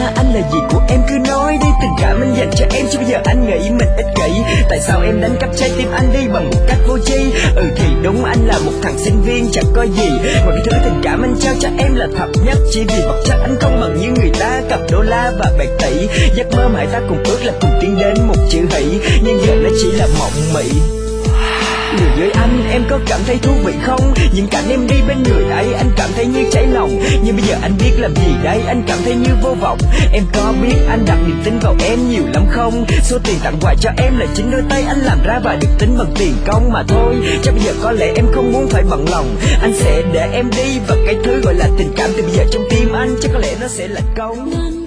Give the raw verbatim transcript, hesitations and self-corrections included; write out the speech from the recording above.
anh là gì của em cứ nói đi. Tình cảm anh dành cho em chứ bây giờ anh nghĩ mình ích kỷ. Tại sao em đánh cắp trái tim anh đi bằng một cách vô tri? Ừ thì đúng anh là một thằng sinh viên chẳng có gì, ngoài cái thứ tình cảm anh trao cho em là thật nhất. Chỉ vì vật chất anh không bằng như người ta, cầm đô la và bạc tỷ. Giấc mơ mãi ta cùng ước là cùng tiến đến một chữ hỷ, nhưng giờ nó chỉ là mộng mị. Người với anh em có cảm thấy thú vị không? Những cảnh em đi bên người ấy anh cảm thấy như cháy lòng. Nhưng bây giờ anh biết làm gì đây, anh cảm thấy như vô vọng. Em có biết anh đặt niềm tin vào em nhiều lắm không? Số tiền tặng quà cho em là chính đôi tay anh làm ra và được tính bằng tiền công mà thôi. Chắc bây giờ có lẽ em không muốn phải bận lòng, anh sẽ để em đi. Và cái thứ gọi là tình cảm từ bây giờ trong tim anh chắc có lẽ nó sẽ là công.